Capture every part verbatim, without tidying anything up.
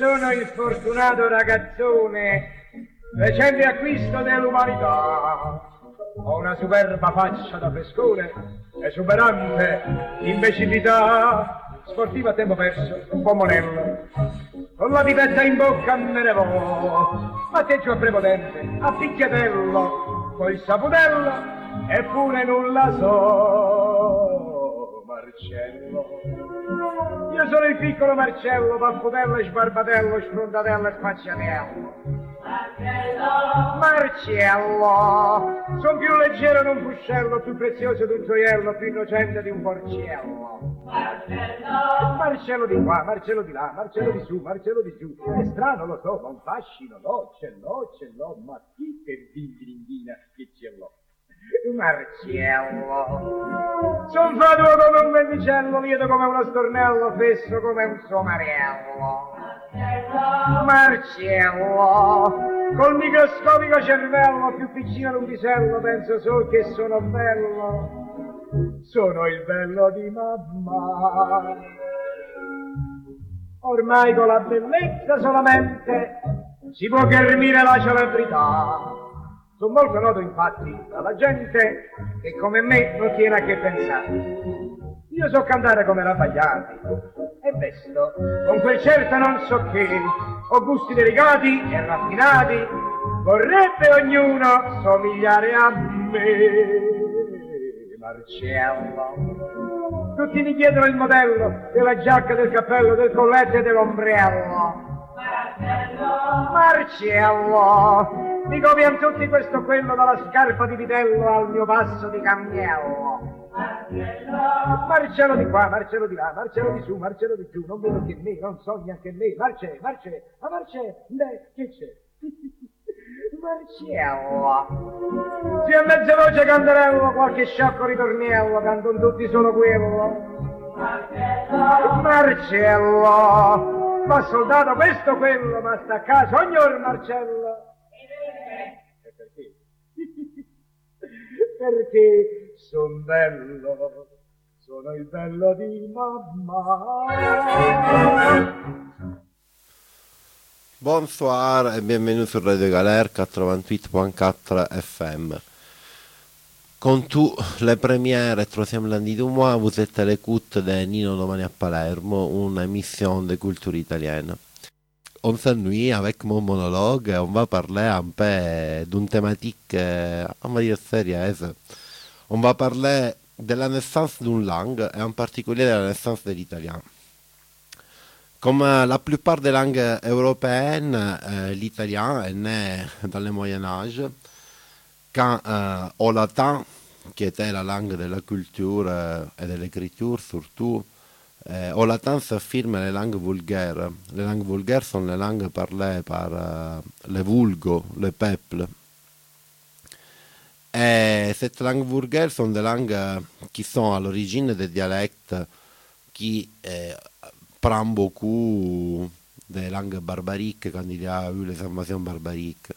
sono il fortunato ragazzone, recente acquisto dell'umanità. Ho una superba faccia da frescone, esuberante imbecillità. Sportivo a tempo perso, un po' monello, con la pipetta in bocca me ne vo. Atteggio prepotente, a picchiatello, col saputello, eppure nulla so, Marcello. Io sono il piccolo Marcello, paffutello, sbarbatello, sfrontatello e spacciatello. Marcello! Marcello! Son più leggero di un fuscello, più prezioso di un gioiello, più innocente di un porciello. Marcello! Marcello di qua, Marcello di là, Marcello di su, Marcello di giù. È strano, lo so, ma un fascino, no, ce l'ho, ce l'ho, ma chi che dingringhina che ce l'ho? Marcello! Son fatuo come un vendicello, lieto come uno stornello, fesso come un somarello. Marcello! Marcello! Col microscopico cervello, più piccino di un pisello, penso solo che sono bello. Sono il bello di mamma. Ormai con la bellezza solamente si può ghermire la celebrità. Sono molto noto infatti dalla gente che come me non tiene a che pensare. Io so cantare come Raffagliati e vesto con quel certo non so che, ho gusti delicati e raffinati, vorrebbe ognuno somigliare a me. Marcello, tutti mi chiedono il modello della giacca, del cappello, del colletto e dell'ombrello. Marcello, Marcello, mi copiano tutti questo o quello, dalla scarpa di vitello al mio passo di cammello. Marcello, Marcello di qua, Marcello di là, Marcello di su, Marcello di giù, non vedo che me, non so neanche me. Marce, Marce, ma Marce, beh, che c'è? Marcello, se a mezza voce canterello, qualche sciocco ritorniello, cantano tutti solo quello. Marcello, Marcello, ma soldato questo o quello, ma sta a casa ogni ora Marcello. E perché? Perché son bello, sono il bello di mamma. Bonsoir et bienvenue sur Radio Galère quatre-vingt-huit point quatre F M. Comme tous les premières et troisième lundi du mois, vous êtes à l'écoute de Nino Domani a Palermo, une émission de culture italienne. On s'ennuie avec mon monologue et on va parler un peu d'une thématique, on va dire sérieuse. On va parler de la naissance d'une langue et en particulier de la naissance de l'italien. Comme la plupart des langues européennes, euh, l'italien est né dans le Moyen Âge, quand euh, au latin, qui était la langue de la culture euh, et de l'écriture surtout, euh, au latin s'affirment les langues vulgaires. Les langues vulgaires sont les langues parlées par euh, le vulgo, le peuple. Et cette langue vulgaire sont des langues qui sont à l'origine des dialectes qui euh, prend beaucoup des langues barbariques quand il y a eu les invasions barbariques.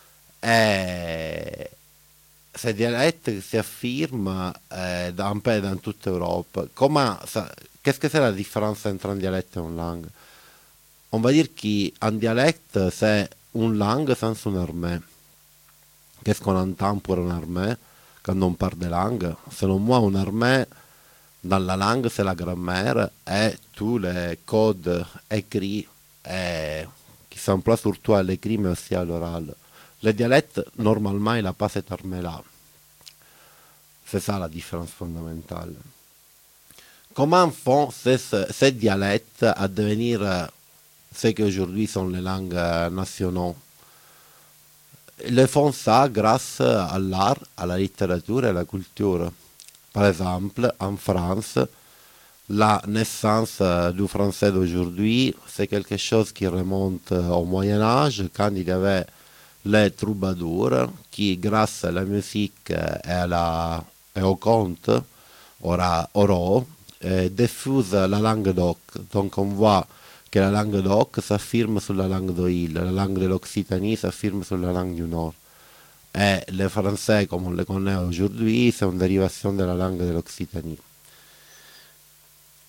Et ces dialectes s'affirment euh, un peu dans toute Europe. Comment ça, qu'est-ce que c'est la différence entre un dialecte et une langue? On va dire qu'un dialecte, c'est une langue sans une armée. Qu'est-ce qu'on entend pour une armée quand on parle de langue? Selon moi, une armée, dans la langue, c'est la grammaire et tous les codes écrits et qui s'emploient surtout à l'écrit mais aussi à l'oral. Le dialecte, normalement, il n'a pas cette armée-là. C'est ça la différence fondamentale. Comment font ces, ces dialectes à devenir ce qu'aujourd'hui sont les langues nationales? Ils font ça grâce à l'art, à la littérature et à la culture. Par exemple, en France, la naissance du français d'aujourd'hui, c'est quelque chose qui remonte au Moyen Âge, quand il y avait les troubadours qui, grâce à la musique et, à la, et au conte oraux, diffusent la langue d'oc. Donc on voit que la langue d'oc s'affirme sur la langue d'Oïl, la langue de l'Occitanie s'affirme sur la langue du Nord. Et le français, comme on le connaît aujourd'hui, c'est une dérivation de la langue de l'Occitanie.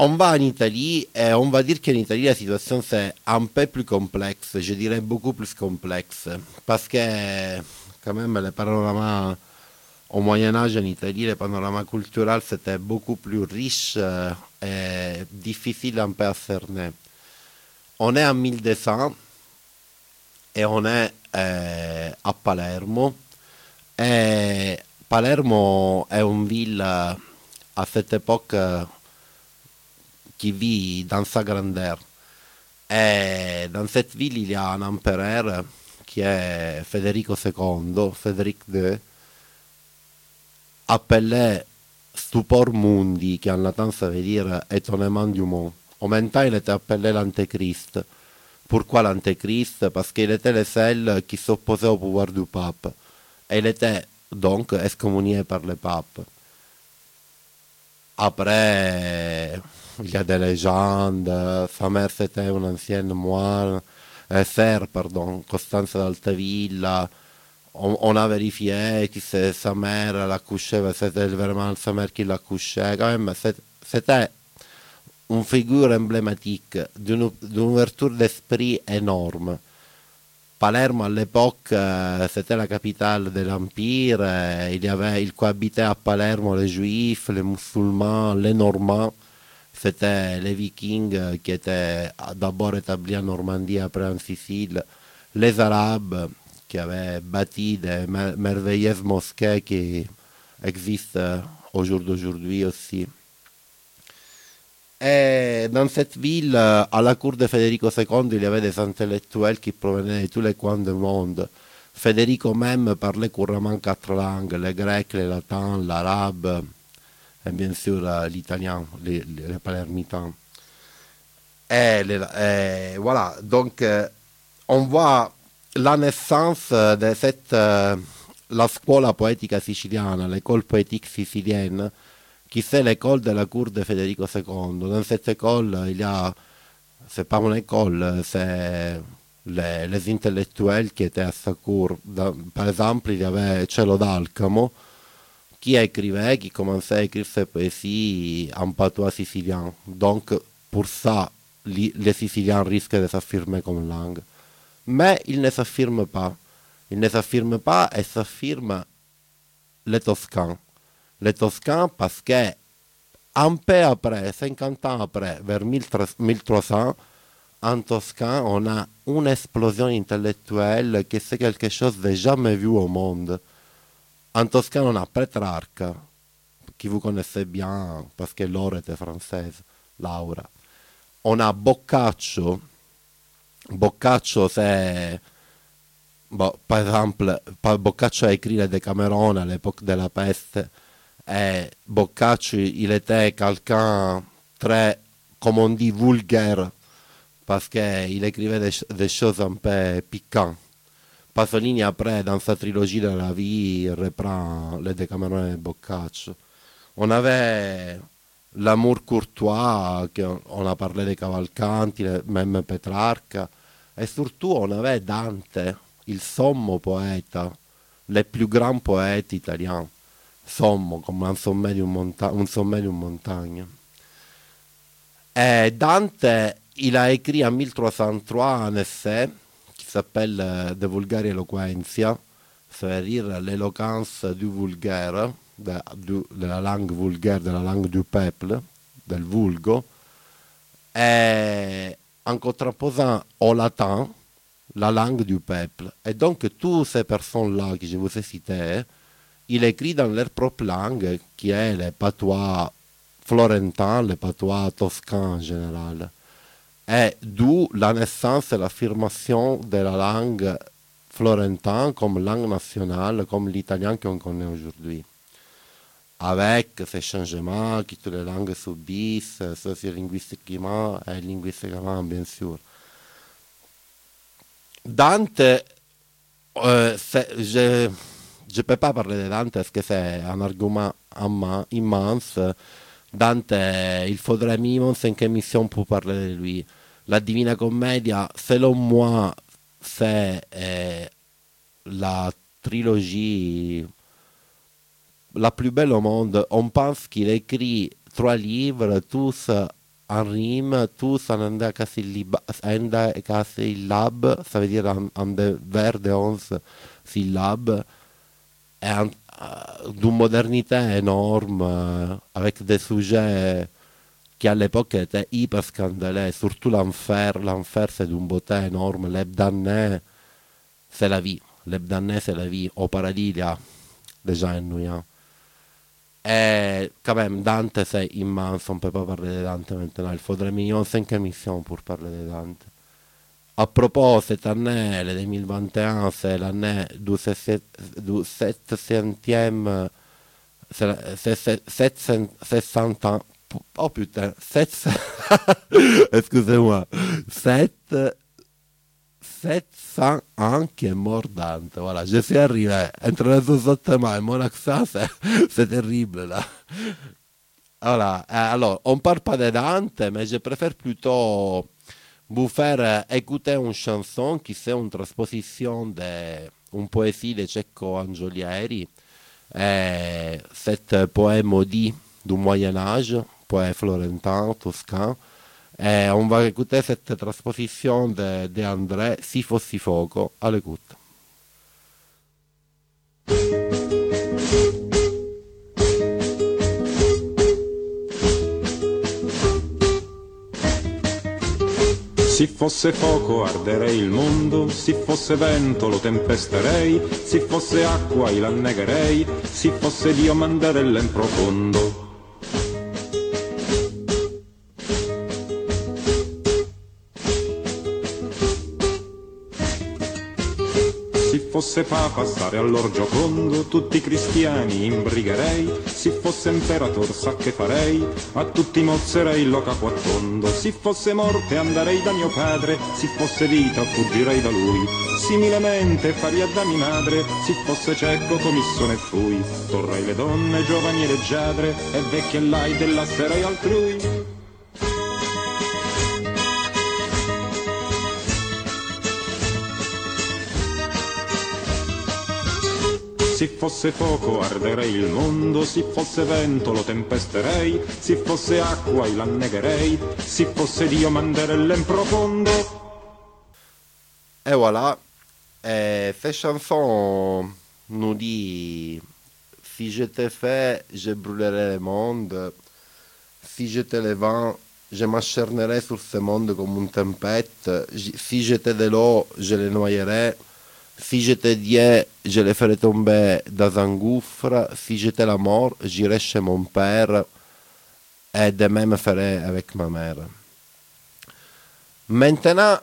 on va en Italie et on va dire qu'en Italie la situation c'est un peu plus complexe, je dirais beaucoup plus complexe, parce que quand même le panorama au Moyen Âge en Italie, le panorama culturel c'était beaucoup plus riche euh, et difficile un peu à cerner. On est en mille deux cents et on est euh, à Palermo. Et Palermo est une ville euh, à cette époque euh, qui vit dans sa grandeur. Et dans cette ville, il y a un empereur qui est Federico secondo, Frédéric deux, appelé Stupor Mundi, qui en latin ça veut dire étonnement du monde. En même temps, il était appelé l'Antéchrist. Pourquoi l'Antéchrist? Parce qu'il était le seul qui s'opposait au pouvoir du pape. Et il était donc excommunié par le pape. Après, il y a des légendes. Sa mère, c'était une ancienne moine, euh, sœur, pardon, Costanza d'Altavilla. On, on a vérifié que c'est sa mère l'accouchait, c'était vraiment sa mère qui l'accouchait. Quand même, c'est- c'était une figure emblématique d'une d'une ouverture d'esprit énorme. Palermo à l'époque, euh, c'était la capitale de l'Empire, euh, il y avait, il cohabitait à Palermo les Juifs, les musulmans, les Normands, c'était les Vikings euh, qui étaient euh, d'abord établis en Normandie, après en Sicile, les Arabes qui avaient bâti des mer- merveilleuses mosquées qui existent euh, au jour d'aujourd'hui aussi. Et dans cette ville, euh, à la cour de Federico secondo, il y avait des intellectuels qui provenaient de tous les coins du monde. Federico même parlait couramment quatre langues, le grec, le latin, l'arabe et bien sûr euh, l'italien, les, les, les palermitans. Et, les- et voilà, donc euh, on voit la naissance euh, de cette, euh, la scuola poetica siciliana, l'école poétique sicilienne, qui c'est l'école de la cour de Federico secondo. Dans cette école, il y a, c'est pas une école, c'est les, les intellectuels qui étaient à sa cour. Dans- par exemple, il y avait Cielo d'Alcamo, qui écrivait, qui commençait à écrire ses poésies en patois sicilien. Donc, pour ça, li- les Siciliens risquent de s'affirmer comme langue. Mais ils ne s'affirment pas. Ils ne s'affirment pas et s'affirment les Toscans. Les Toscans parce que un peu après, cinquante ans après, vers mille trois cents, en Toscane, on a une explosion intellectuelle qui c'est quelque chose de jamais vu au monde. En Toscane, on a Petrarca, qui vous connaissez bien parce que Laura était française, Laura. On a Boccaccio. Boccaccio, c'est. Bon, par exemple, pa- Boccaccio a écrit le Decameron à l'époque de la peste. Et Boccaccio, il était quelqu'un très, comme on dit, vulgaire, parce qu'il écrivait des, ch- des choses un peu piquantes. Pasolini, après, dans sa trilogie de la vie, reprend le Decameron de Boccaccio. On avait l'amour courtois, que on a parlé de Cavalcanti, le- même Petrarca, et surtout on avait Dante, il sommo poeta, le plus grand poète italien, sommo, come un sommet di un, monta- un sommet di un montagne. Et Dante, il a écrit en mille trois cent trois un essai qui s'appelle euh, De vulgari eloquentia, c'est-à-dire l'éloquence du vulgaire, de, du- de la langue vulgaire, de la langue du peuple, del vulgo, et en contraposant au latin la langue du peuple. Et donc, toutes ces personnes-là que je vous ai citées, il écrit dans leur propre langue, qui est le patois florentin, le patois toscan en général. Et d'où la naissance et l'affirmation de la langue florentin comme langue nationale, comme l'italien qu'on connaît aujourd'hui. Avec ces changements que toutes les langues subissent, sociolinguistiquement et linguistiquement, bien sûr. Dante, euh, c'est- je ne peux pas parler de Dante parce que c'est un argument imma- immense. Dante, il faudrait minimum cinq émissions pour parler de lui. La Divina Commedia, selon moi, c'est euh, la trilogie la plus belle au monde. On pense qu'il écrit trois livres, tous en rime, tu san andare a casa il lib, andare a casa il lab, ça veut dire en de vers de onze syllabes, et en, uh, d'une modernité énorme, uh, avec des sujets qui à l'époque étaient hyper scandaleux, surtout l'enfer. L'enfer, c'est d'une beauté énorme. L'Ebdané, c'est la vie. L'Ebdané, c'est la vie. Au paradis, il y a déjà ennuyant. Et quand même, Dante, c'est immense. On ne peut pas parler de Dante maintenant. Il faudrait millions cinq émissions pour parler de Dante. À propos, cette année, le deux mille vingt et un, c'est l'année du sept centième, c'est soixante ans. Oh putain, sept, excusez-moi, sept, sept cents ans qui est mort Dante. Voilà, je suis arrivé. Entre les soixante-dix et mon accent, c'est, c'est terrible là. Voilà, alors, on ne parle pas de Dante, mais je préfère plutôt vous faire écouter une chanson qui c'est une transposition d'une poésie de Cecco Angiolieri. Et cet poème maudit du Moyen-Âge, poème florentin, toscan. Et on va écouter cette transposition de, de André, Si fossi fuoco, à l'écoute. Si fosse fuoco arderei il mondo, si fosse vento lo tempesterei, si fosse acqua io l'annegherei, si fosse Dio mandarella in profondo. Si fosse papa stare all'orgio condo, tutti i cristiani imbrigherei, si fosse imperator sa che farei, a tutti mozzerei lo capo a tondo. Si fosse morte andrei da mio padre, si fosse vita fuggirei da lui, similemente faria da mia madre, si fosse cieco commisso ne fui, torrei le donne giovani e leggiadre, e vecchie e lai della serei altrui. Si fosse fuoco arderei il mondo, si fosse vento lo tempesterei, si fosse acqua io l'annegherei, si fosse Dio manderella in profondo. Et voilà, et cette chanson nous dit si j'étais fait, je brûlerais le monde, si j'étais le vent, je m'acharnerais sur ce monde comme une tempête, si j'étais de l'eau, je le noyerais. Si j'étais Dieu, je le ferais tomber dans un gouffre. Si j'étais la mort, j'irais chez mon père et de même ferais avec ma mère. Maintenant,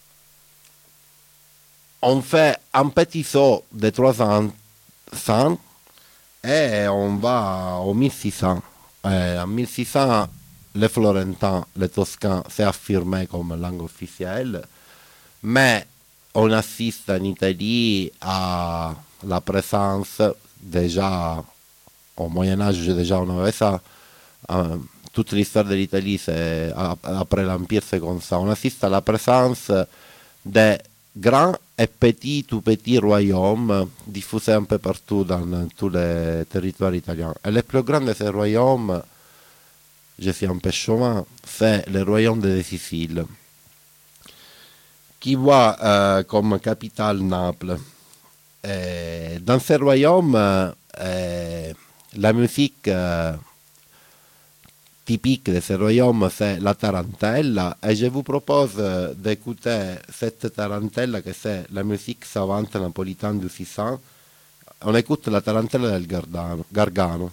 on fait un petit saut de trois cents et on va au mille six cents. Et en mille six cents, le florentin, le toscan, s'est affirmé comme langue officielle, mais on assiste en Italie à la présence, déjà au Moyen-Âge, déjà on avait ça, euh, toute l'histoire de l'Italie, c'est, après l'Empire, c'est comme ça. On assiste à la présence de grands et petits, tout petits royaumes diffusés un peu partout dans tous les territoires italiens. Et le plus grand de ces royaumes, je suis un peu chauvin, c'est le royaume de Sicile, qui voit euh, comme capitale Naples. Et dans ce royaume, euh, la musique euh, typique de ce royaume, c'est la tarantella. Et je vous propose euh, d'écouter cette tarantella, que c'est la musique savante napolitaine du six cents. On écoute la tarantella del Gargano. Gargano.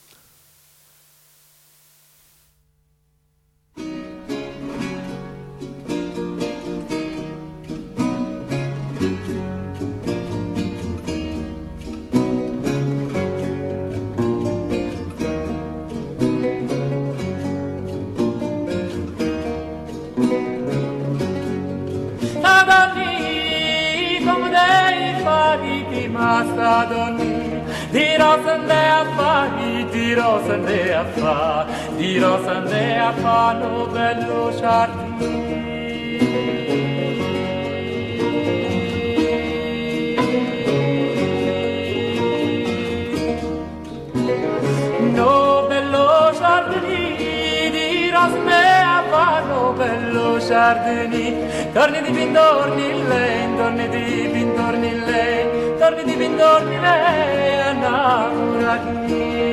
Dirò sande a fare, dirò sande a fare, dirò sande a fare, no bello giardino. No bello giardino, dirò sande a fare. giardini, torni di pintorni lei, torni di pintorni lei, torni di pintorni lei, innamorati.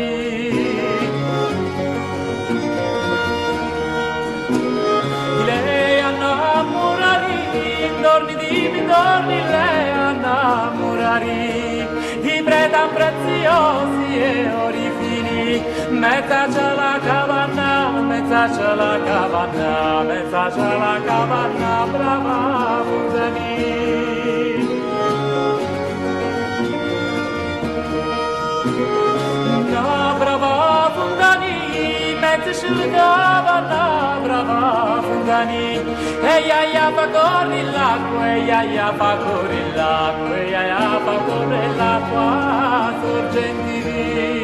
Lei innamorati, torni di pintorni lei, innamorati, di preda preziosi e ori fini, mezza c'è la cavanna, mezza c'è la cavanna, mezza c'è la cavanna, brava Fusani. No, brava Fusani, mezza c'è la cavanna, brava Fusani, e ya ya fa corri l'acqua, e ya ya fa corri l'acqua, e ya ya fa corri l'acqua, sorgenti di.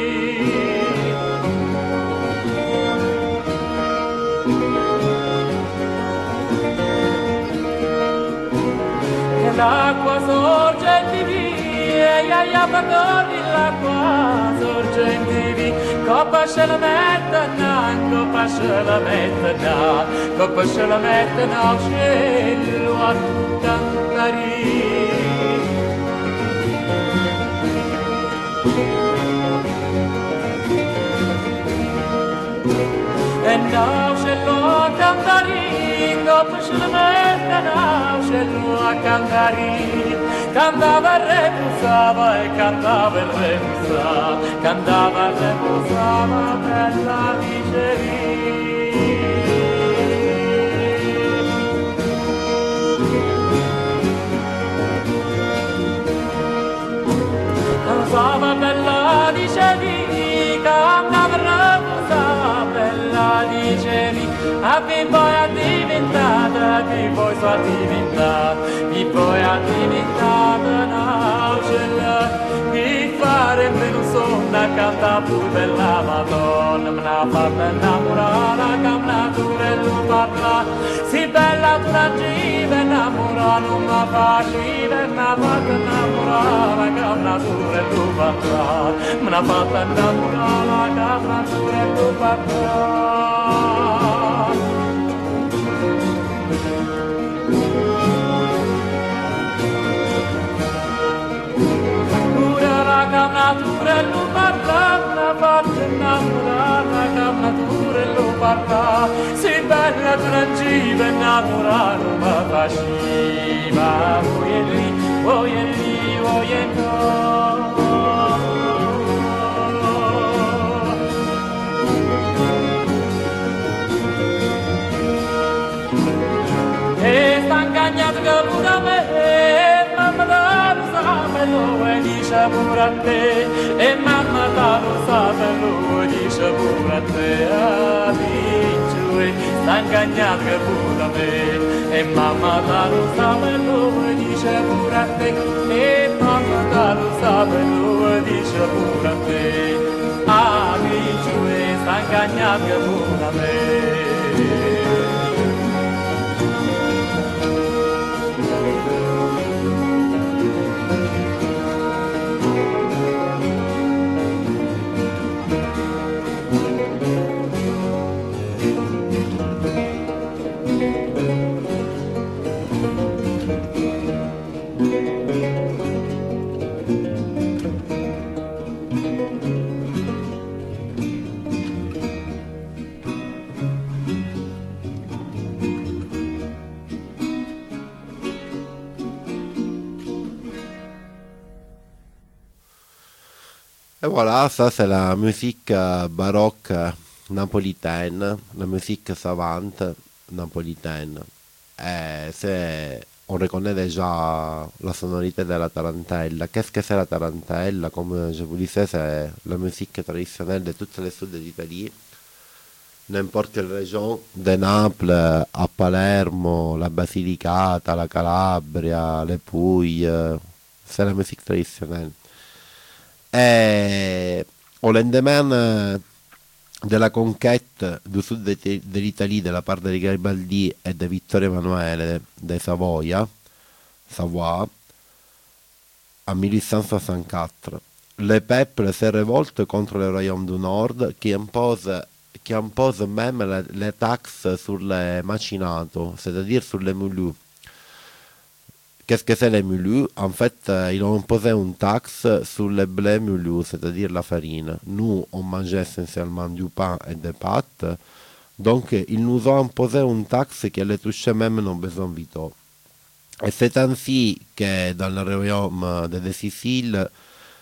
L'acqua sorgenti via, ia ia pagoni l'acqua sorgenti via, coppa se la mettana, coppa se la mettana, coppa se la mettana al cielo a cantare. E now se lo cantare, coppa se la mettana, se lo a cantare. Cantava e repusava e cantava e repusava, cantava e repusava bella dicevi. Cantava bella dicevi, cantava e repusava bella dicevi. A chi poi ha diventato, a chi poi sa diventato, chi poi ha diventato un'angela, chi fare meno sonda canta pur bella Madonna, me l'ha fatta innamorare, che una turello parla, si bella tu non ci vai innamorare, non mi facile, me l'ha fatta innamorare, che una turello parla, me l'ha fatta innamorare, che una turello parla. Natura lo parla, una parte innamorata, che natura lo parla, si bella trangiva innamorata, ma faceva, voi e lì, voi e lì, voi e no. E sta ingagnato che lui da me, mamma da lo sa, lo e dice pure a te, e mamma da lo sa, lo e dice pure a te, a vincere, sta ingagnato che pure da me, e mamma da lo sa, lo e dice pure a te, e mamma da lo sa, lo e dice pure a te, a vincere, sta ingagnato che pure da me. Et voilà, ça c'est la musique baroque napolitaine, la musique savante napolitaine. Et c'est, on reconnaît déjà la sonorité de la tarantella. Qu'est-ce que c'est la tarantella? Comme je vous disais, c'est la musique traditionnelle de toutes les sud d'Italie. N'importe quelle région, de Naples à Palermo, la Basilicata, la Calabria, le Puglie, c'est la musique traditionnelle. Et au lendemain de la conquête du sud de, de l'Italie de la part de Garibaldi et de Vittorio Emanuele de Savoia, Savoie, en mille huit cent soixante-quatre, le peuple se révolte contre le royaume du Nord qui impose qui impose même les, les taxes sur les macinato, c'est-à-dire sur les moulus. Qu'est-ce que c'est les moulus? En fait, euh, ils ont imposé une taxe sur le blé moulu, c'est-à-dire la farine. Nous, on mangeait essentiellement du pain et des pâtes, donc ils nous ont imposé une taxe qui les touchait même nos besoins vitaux. Et c'est ainsi que dans le royaume de Sicile,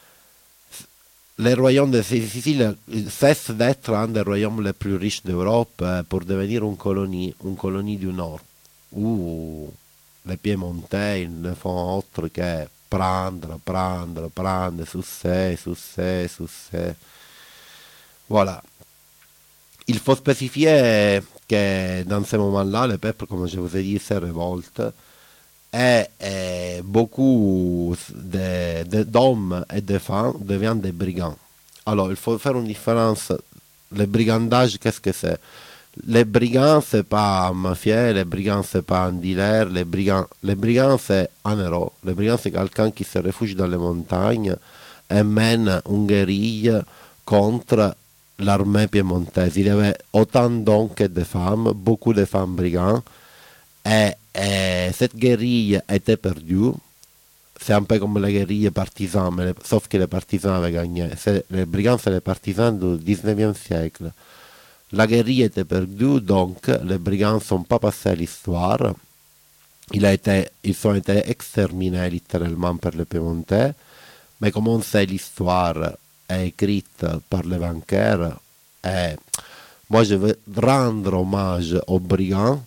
le royaume de Sicile cesse d'être un des royaumes les plus riches d'Europe pour devenir une colonie, une colonie du Nord, où les Piemontais ne font autre que prendre, prendre, prendre, succès, succès, succès. Voilà. Il faut spécifier que dans ce moment-là, le peuple, comme je vous ai dit, se révolte et, et beaucoup de, de, d'hommes et de femmes deviennent des brigands. Alors, il faut faire une différence. Le brigandage, qu'est-ce que c'est? Les brigands, c'est pas un mafieux, les brigands, c'est pas un dealer, les brigands, les brigands, c'est un héros. Les brigands, c'est quelqu'un qui se réfugie dans les montagnes et mène une guérille contre l'armée piémontaise. Il y avait autant d'hommes que de femmes, beaucoup de femmes brigands, et, et cette guérille était perdue. C'est un peu comme la guérille partisane, mais les, sauf que les partisans avaient gagné. C'est, les brigands, c'est les partisans du dix-neuvième siècle. La guérille était perdue, donc les brigands ne sont pas passés à l'histoire. Il a été, ils ont été exterminés littéralement par les Piemontais, mais comme on sait, l'histoire est écrite par les vainqueurs. Et moi, je veux rendre hommage aux brigands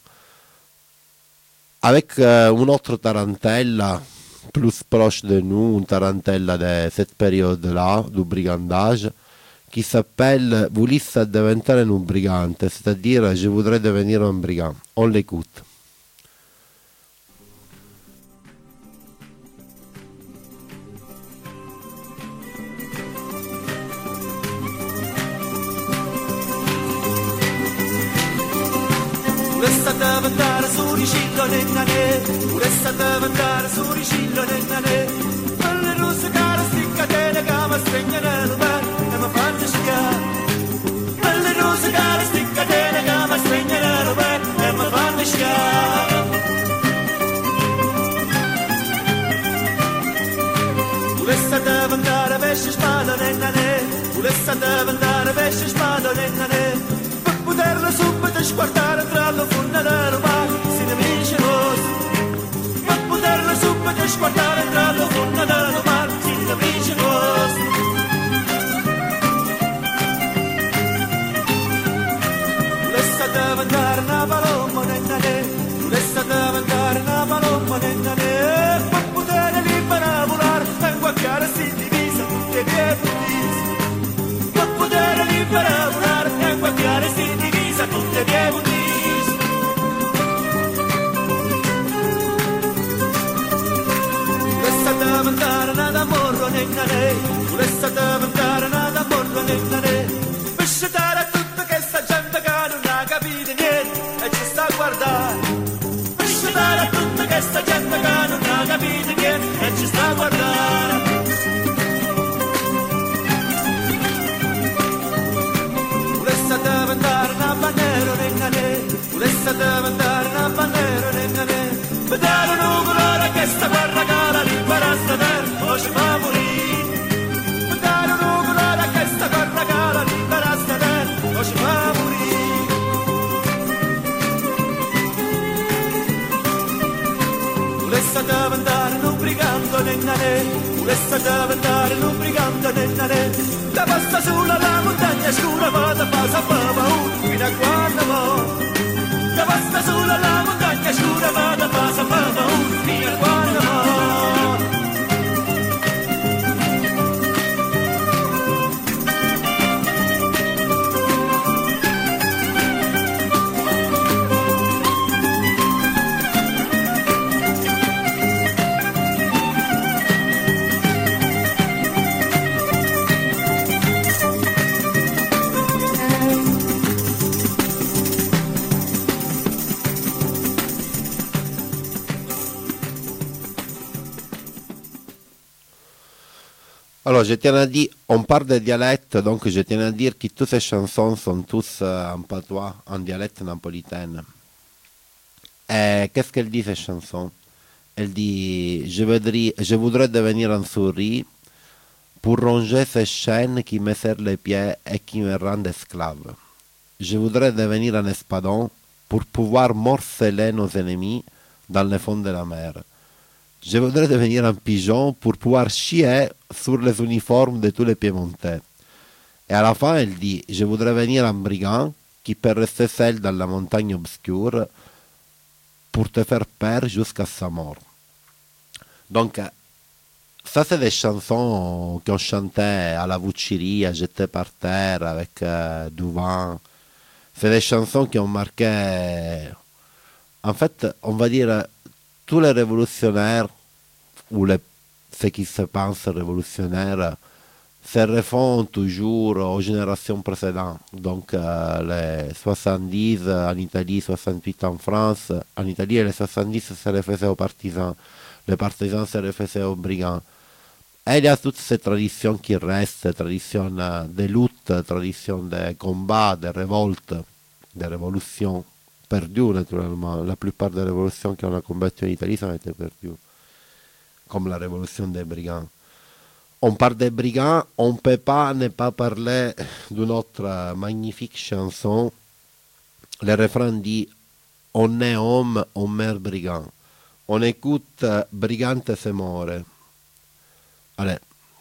avec euh, une autre tarantella plus proche de nous, une tarantella de cette période-là, du brigandage, qui s'appelle Volisse diventare un brigante, c'est-à-dire je voudrais devenir un brigand. On l'écoute. Volesse diventare suricillo nennane, volesse diventare suricillo nennane, quelle rose care sticcatene che mi stregnano l'umano. Quelle rose care sticcatene che mi stregnano l'umano e mi fanno schiare. Volesse diventare pesce spada nennane, volesse diventare pesce spada nennane, per poterla subito sguardare tra la funna del mare, si ne vince rosso. Per poterla subito sguardare tra la funna del mare, si ne vince rosso. Diventare una palomma nennane, volesse diventare una palomma nennane, per poter libera volare e guagliare si divisa tutte le divise, per poter libera volare e guagliare si divisa tutte le divise. Volesse diventare una d'amorro nennane, volesse diventare una d'amorro nennane, per scegliere tutto che sta gente che non ha capito niente e ci sta a guardare, per scegliere tutta questa gente che non ha capito niente e ci sta a guardare. Volesse diventare una bandiera nennane, volesse diventare una bandiera nennane, vedere un colore che sta guerra che la libera sta terra o ci fa morire, vedere un colore che sta guerra che la libera sta terra o ci fa morire. Volesse diventare un brigante nennane, volesse diventare un brigante nennane, da passa sulla la montagna scura vada passa paura fino a quando mo, da passa sulla la montagna scura vada passa paura fino a quando mo. Alors, je tiens à dire, on parle de dialecte, donc je tiens à dire que toutes ces chansons sont tous euh, en patois, en dialecte napolitain. Et qu'est-ce qu'elle dit, ces chansons? Elle dit, je voudrais, je voudrais devenir un souris pour ronger ces chaînes qui me serrent les pieds et qui me rendent esclave. Je voudrais devenir un espadon pour pouvoir morceler nos ennemis dans le fond de la mer. Je voudrais devenir un pigeon pour pouvoir chier sur les uniformes de tous les Piémontais. Et à la fin, elle dit, je voudrais devenir un brigand qui peut rester seul dans la montagne obscure pour te faire peur jusqu'à sa mort. Donc, ça, c'est des chansons qu'on chantait à la Vucciria, jetées par terre avec euh, du vent. C'est des chansons qui ont marqué, en fait, on va dire, tous les révolutionnaires, ou les, ceux qui se pensent révolutionnaires, se refont toujours aux générations précédentes. Donc euh, les soixante-dix en Italie, soixante-huit en France. En Italie, les soixante-dix se refaisaient aux partisans, les partisans se refaisaient aux brigands. Et il y a toutes ces traditions qui restent, traditions de lutte, traditions de combat, de révolte, de révolution. Perdues naturellement. La plupart des révolutions qu'on a combattues en Italie ont été perdues, comme la révolution des brigands. On parle des brigands, on ne peut pas ne pas parler d'une autre magnifique chanson. Le refrain dit « On est homme, on meurt brigand ». On écoute « Brigante se more ». Allez.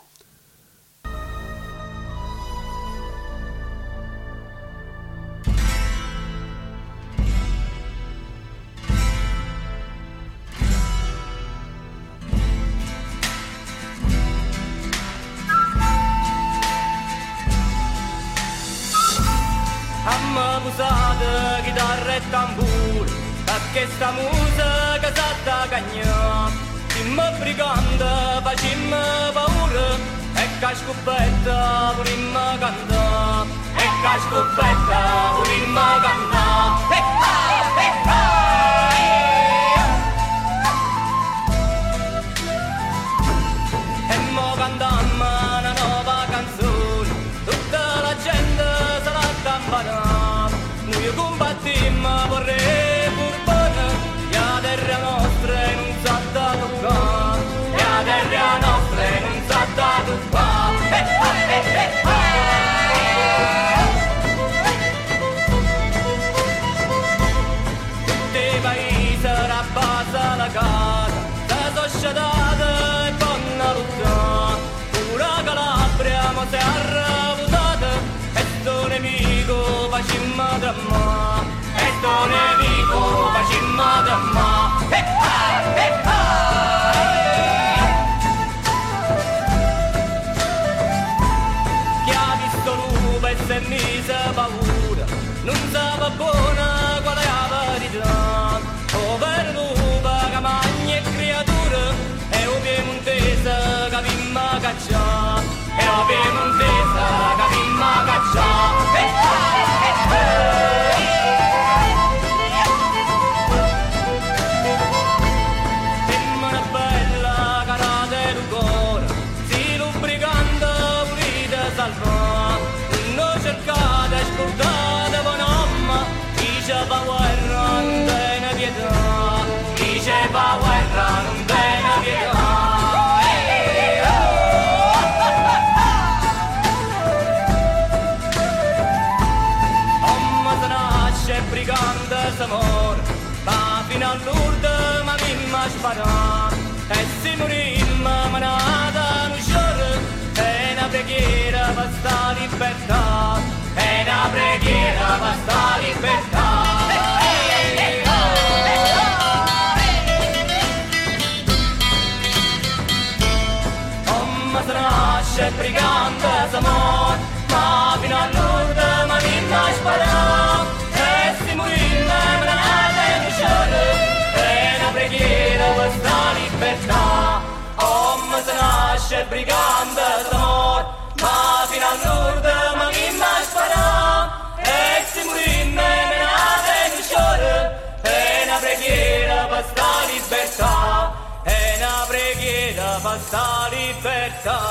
Usate chitarra e tamburi, perché sta musica s'atta cagnà. Simma brigante, facimma paura, e che scoppetta purimma cantà, e che scoppetta purimma cantà. E ha, e ha, e mo cantammo una nuova canzone, tutta la gente se la tamparà. Noi combattimmo vorrei burbone, e la terra nostra non sa da toccare, e la terra nostra non sa da toccare. Eh, eh, eh, eh, eh. Tutti i paesi rabbasa la casa, se sono sciatate e vanno a lottare, pure Calabria ma si è arrabutata, e sto nemico facimmo dramma, e sto nemico facimmo dramma. E ah, e ah, chi ha visto lupo e si è mise paura, non sapeva buona qual è la verità. Povero lupo che mangia e creatura, e o piemontese che vimma caccià, e o piemontese che vimma caccià. E ah, e ah. Femmina bella carate du cuore, si lubricante pulite salva, non cercate ascoltate bonamma, diceva guerra non tiene pietà, diceva guerra non tiene pietà. Brigante s'amore, ma fino all'urda ma mimma sparà, e si morimma manata non sciorre, e una preghiera per sta libertà, e una preghiera per sta libertà. Omma se nasce brigante s'amore, ma fino all'urda ma mimma sparà, preghiera per sta libertà. Om se nasce brigante d'amor, ma fino al nord ma chi mai sparà, e si fa sta libertà.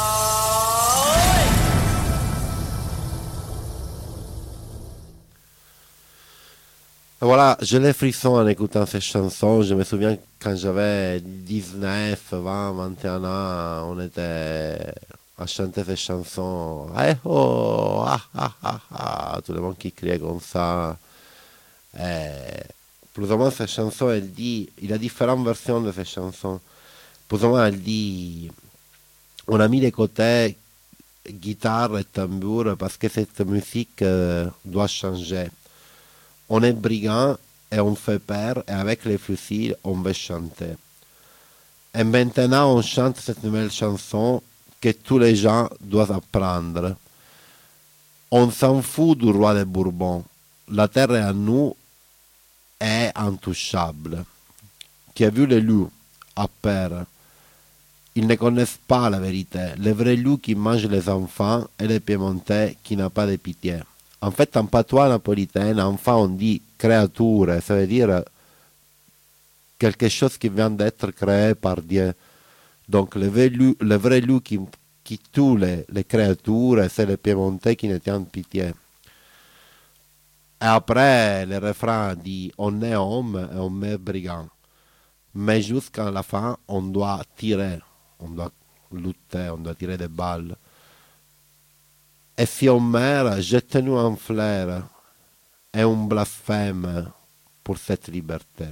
Voilà, j'ai les frissons en écoutant ces chansons. Je me souviens quand j'avais dix-neuf, vingt, vingt et un ans, on était à chanter ces chansons. Eh oh, ah, ah, ah, ah, tout le monde qui criait comme ça. Et plus ou moins, ces chansons, elle dit, il y a différentes versions de ces chansons. Plus ou moins, elle dit, on a mis les côtés guitare et tambour parce que cette musique euh, doit changer. On est brigand et on fait peur et avec les fusils on veut chanter. Et maintenant on chante cette nouvelle chanson que tous les gens doivent apprendre. On s'en fout du roi des Bourbons. La terre est à nous est intouchable. Qui a vu les loups a peur. Ils ne connaissent pas la vérité. Les vrais loups qui mangent les enfants et les piémontais qui n'ont pas de pitié. En fait, en patois napolitain, enfant, on dit créature, ça veut dire quelque chose qui vient d'être créé par Dieu. Donc, le vrai loup, le vrai loup qui, qui tue les, les créatures, c'est le piémontais qui ne tient pitié. Et après, le refrain dit on est homme et on est brigand. Mais jusqu'à la fin, on doit tirer, on doit lutter, on doit tirer des balles. Et si on meurt, jetez-nous en fleurs et un blasphème pour cette liberté.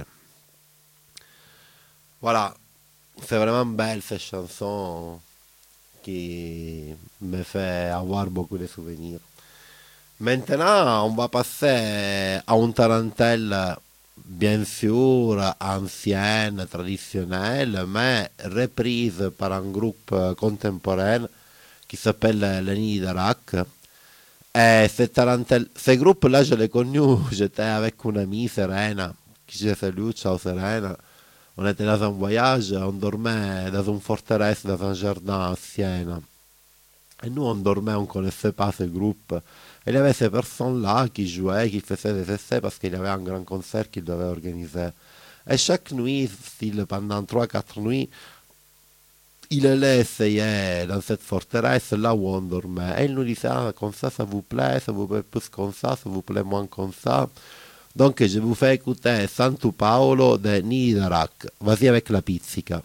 Voilà, c'est vraiment belle cette chanson qui me fait avoir beaucoup de souvenirs. Maintenant, on va passer à une tarentelle bien sûr ancienne, traditionnelle, mais reprise par un groupe contemporain qui s'appelle Les Nids d'Arak. Et cette tarentelle, ce groupe-là, je l'ai connu, j'étais avec une amie, Serena, qui je salue, ciao Serena. On était dans un voyage, on dormait dans une forteresse, dans un jardin à Siena. Et nous, on dormait, on ne connaissait pas ce groupe. Et il y avait ces personnes-là qui jouaient, qui faisaient des essais parce qu'il y avait un grand concert qu'ils devaient organiser. Et chaque nuit, pendant trois quatre nuits, il allait essayer dans cette forteresse, là où on dormait. Et il nous disait, ah, comme ça, ça vous plaît, ça vous plaît plus comme ça, ça vous plaît moins comme ça. Donc, je vous fais écouter Santo Paolo de Nids d'Arak. Vas-y avec la pizzica.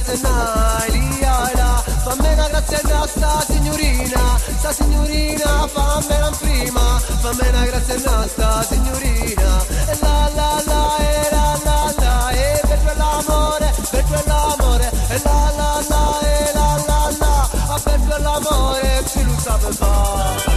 grazia na Eliana, fammi una grazia na sta signorina, sta signorina fammela in prima, fammi una grazia na sta signorina, e la la la e la la la e per quell'amore, per quell'amore, e la la la e la la la, a per quell'amore ci lo sape fare.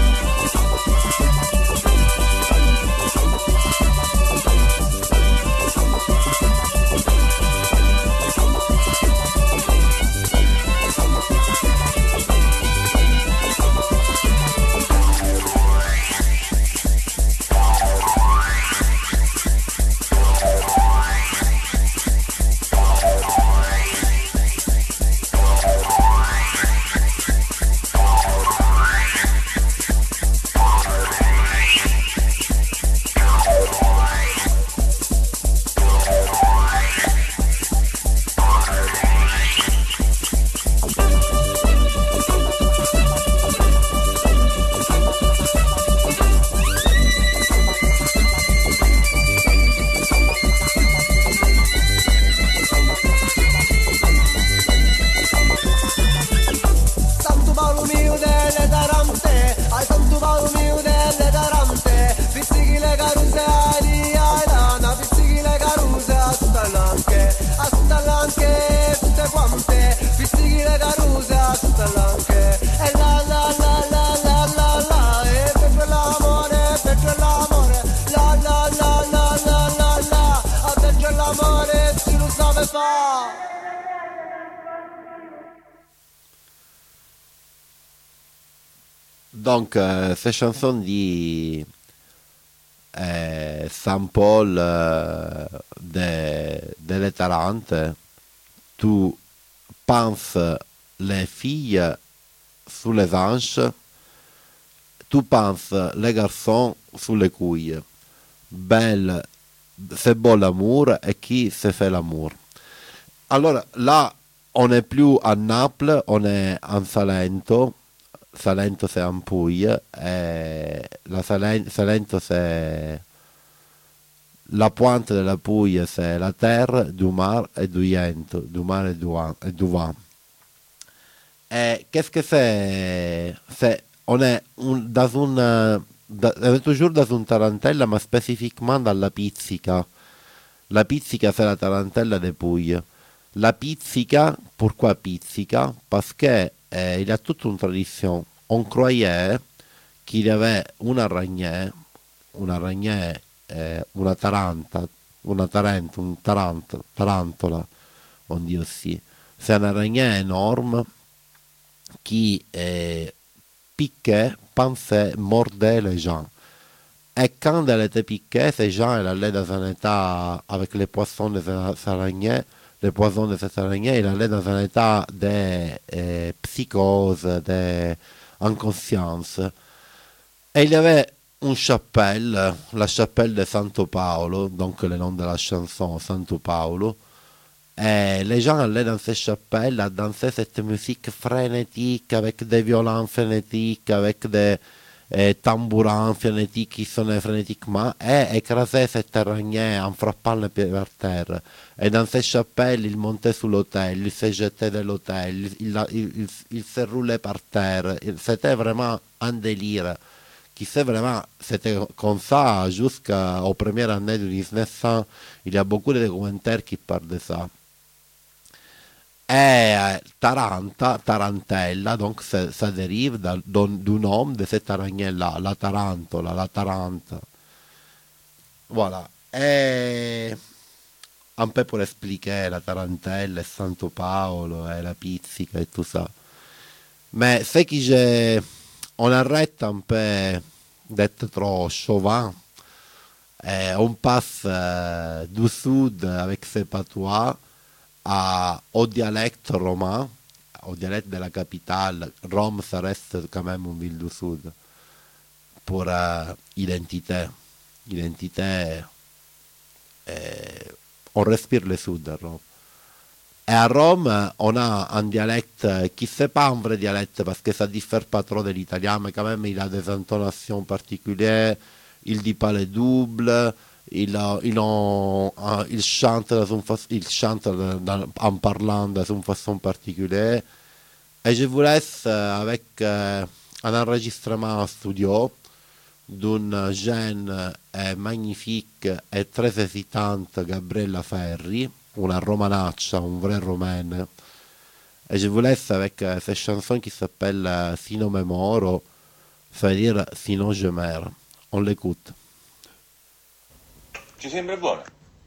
Donc, euh, ces chansons dit euh, Saint Paul euh, de, de les Tarente, tu penses les filles sous les hanches, tu penses les garçons sous les couilles. Belle, c'est beau l'amour et qui se fait l'amour. Alors là, on n'est plus à Naples, on est en Salento. Salento c'est en Puglia et la Salen- Salento c'est la pointe de la Puglia, c'est la terre du mar et du vento, du mar et du, vent- et du vent. Et qu'est-ce que c'est, c'est on est un- dans une da- on est toujours dans une tarantella, mais spécifiquement dans la pizzica. La pizzica c'est la tarantella de Puglia. La pizzica, pourquoi pizzica? Parce que eh, il y a toute une tradition. On croyait qu'il y avait une araignée, une araignée, eh, una taranta, una tarente, un tarant, tarantola, on dit aussi. C'est une araignée énorme qui eh, piquait, pensait, mordait les gens. Et quand elle était piquée, ces gens, elle allait dans un état, avec les poissons de ces araignées, les poisons de cette araignée, il allait dans un état de eh, psychose, de inconscience. Et il y avait une chapelle, la chapelle de Santo Paolo, donc le nom de la chanson, Santo Paolo. Et les gens allaient dans ces chapelles à danser cette musique frénétique, avec des violons frénétiques, avec des eh, tambourins frénétiques qui sonnaient frénétiquement, et écrasaient cette araignée en frappant le pied par terre. Et dans ces chapelles, il montait sous l'autel, il se jetait de l'autel, il, il, il, il se roulait par terre. C'était vraiment un délire. Qui sait vraiment, c'était comme ça jusqu'aux premières années du dix-neuf cents. Il y a beaucoup de documentaires qui parlent de ça. Et Taranta, Tarantella, donc ça, ça dérive da, du nom de cette araignée-là, la tarantola, la taranta. Voilà. Et un peu pour expliquer la tarantella, Santo Paolo, et la pizzica et tout ça. Mais ce que j'ai... On arrête un peu d'être trop chauvin. Et on passe euh, du sud avec ses patois à, au dialecte romain, au dialecte de la capitale. Rome, ça reste quand même une ville du sud. Pour euh, identité. Identité. Euh, on respire le sud à Rome. Et à Rome, on a un dialecte qui n'est pas un vrai dialecte parce que ça ne diffère pas trop de l'italien, mais quand même il a des intonations particulières, il ne dit pas les doubles, il, il, euh, il chante dans une façon, il chante dans- en parlant dans une façon particulière. Et je vous laisse euh, avec euh, un enregistrement en studio d'une jeune et magnifique et très hésitante Gabriella Ferri, una romanaccia, un vrai romaine. Et je vous laisse avec euh, cette chanson qui s'appelle euh, Sinon me moro, ça veut dire Sinon je meurs. On l'écoute. Ci sembra buona?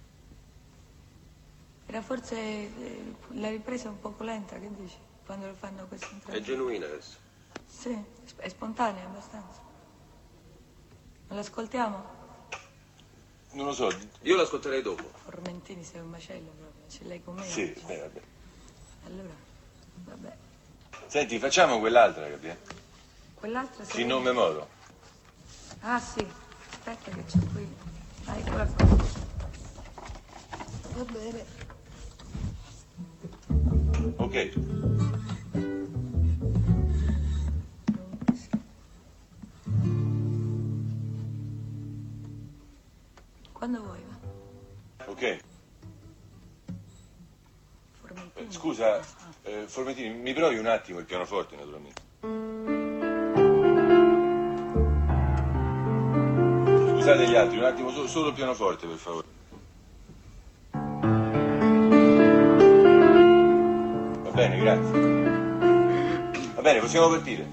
Era forse eh, la ripresa è un poco lenta, che dici? Quando lo fanno questo È intravedo. genuina adesso. Sì, è spontanea abbastanza. Non l'ascoltiamo? Non lo so, io l'ascolterei dopo. Formentini sei un macello proprio, ce l'hai con me Sì, oggi. beh, vabbè. Allora, vabbè. Senti, facciamo quell'altra, Gabriele. Quell'altra Sì, non me moro. Ah sì, aspetta che c'è qui. Ah, eccola qua. Va bene. Ok. Quando vuoi, va. Ok. Formentini. Eh, Scusa, eh, Formentini, mi provi un attimo il pianoforte, naturalmente. Scusate gli altri, un attimo, so- solo il pianoforte, per favore. Va bene, grazie. Va bene, possiamo partire.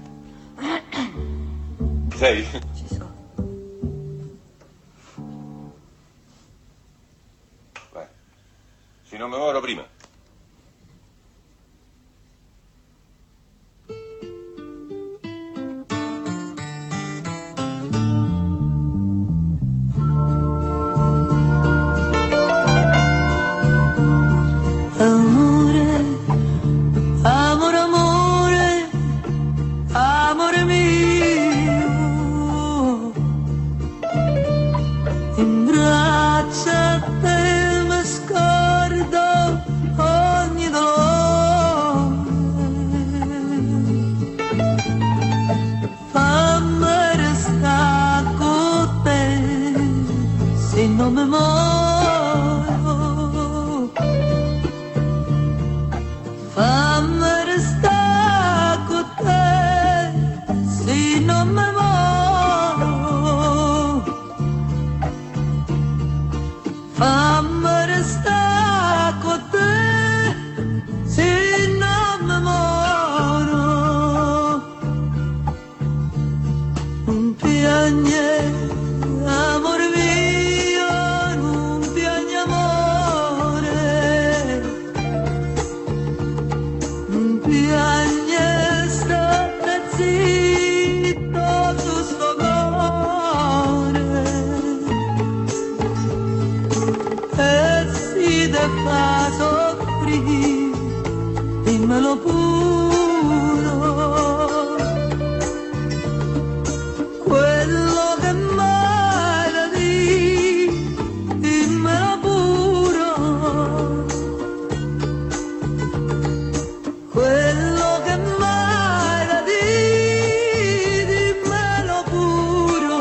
Sei? Ci sono. Vai. Se non me moro prima. Amore, amore, amore, amore mio, in braccio a te mi scordo ogni dolore, fammi restare con te, se non mi muoio. Fammi restare con te, se non mi muoio. Fammi restare con te, se non mi muoio. Non piagne, amore mio, non piagne amore. Non piagne, state zitto su sto cuore. E si te fa soffrire, dimmelo puro. Quello che m'hai da dire, dimmelo puro. Quello che m'hai da dire, dimmelo puro.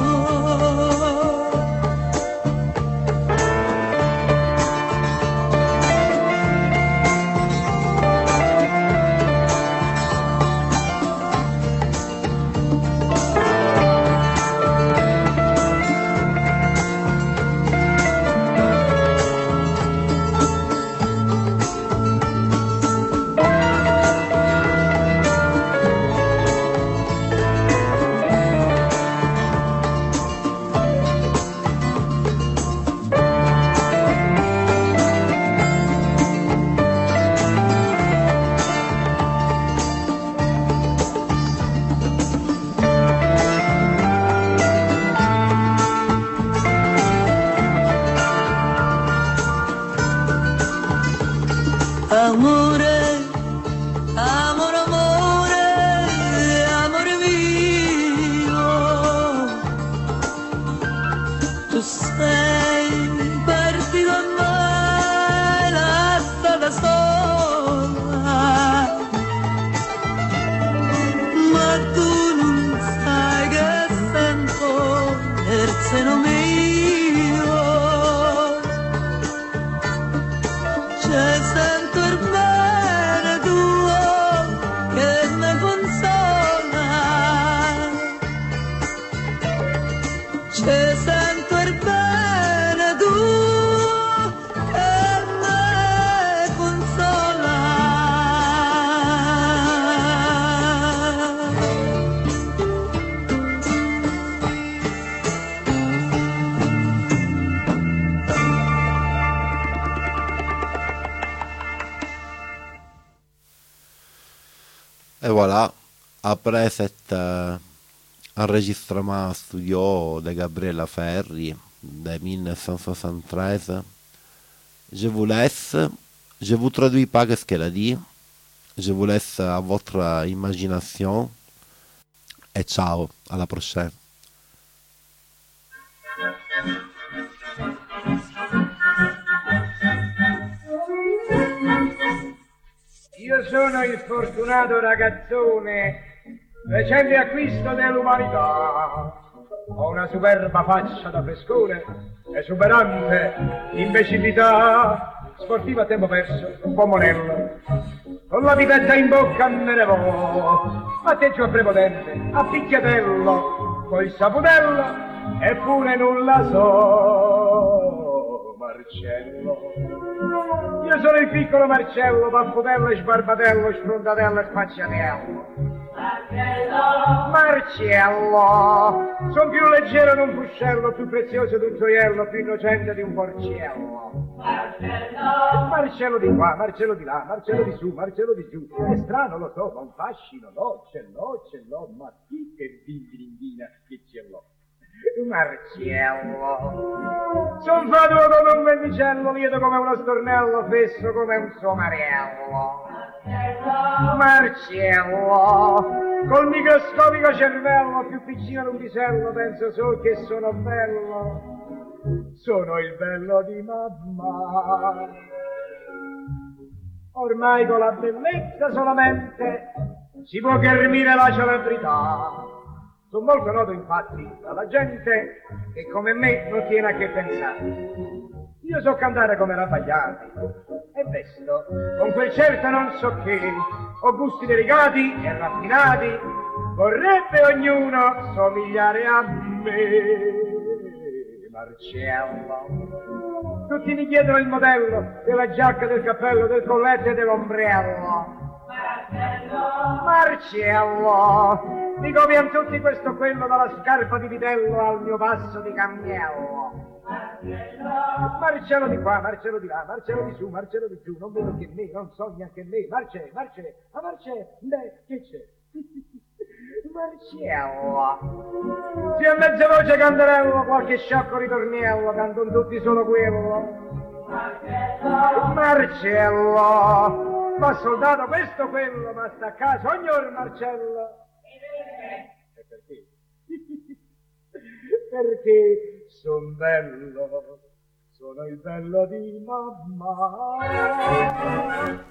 Et voilà, après cet euh, enregistrement studio de Gabriela Ferri de mille neuf cent soixante-treize, je vous laisse, je vous traduis pas ce qu'elle a dit, je vous laisse à votre imagination et ciao, à la prochaine. Io sono il fortunato ragazzone, recente acquisto dell'umanità. Ho una superba faccia da frescone, esuberante imbecillità, sportiva a tempo perso, un po' monello. Con la pipetta in bocca me ne vo, atteggio a prepotente, a picchiatello, poi saputello, eppure nulla so, Marcello. Io sono il piccolo Marcello, paffutello, sbarbatello, sfrontatello e spacciatello. Marcello! Marcello! Sono più leggero di un fuscello, più prezioso di un gioiello, più innocente di un porciello. Marcello! Marcello di qua, Marcello di là, Marcello di su, Marcello di giù. È strano, lo so, ma un fascino, no, ce l'ho, ce l'ho, ma chi che bimbiringhina che ce l'ho? Marcello, son fatuo come un vendicello, lieto come uno stornello, fesso come un somarello. Marcello, col microscopico cervello, più piccino di un pisello, penso so che sono bello, sono il bello di mamma. Ormai con la bellezza solamente si può ghermire la celebrità. Sono molto noto infatti dalla gente che come me non tiene a che pensare. Io so cantare come Raffagliati e vesto con quel certo non so che, ho gusti delicati e raffinati, vorrebbe ognuno somigliare a me. Marcello, tutti mi chiedono il modello della giacca, del cappello, del colletto e dell'ombrello. Marcello, Marcello, mi copiano tutti questo quello, dalla scarpa di vitello al mio passo di cammello. Marcello, Marcello di qua, Marcello di là, Marcello di su, Marcello di giù, non vedo che me, non so neanche me. Marce, Marce, ma Marce, beh, che c'è? Marcello, se a mezza voce canterello, qualche sciocco ritorniello, cantano tutti solo quello. Marcello, Marcello, ma soldato questo quello, ma sta a casa ogni ora Marcello. E perché? Perché son bello, sono il bello di mamma.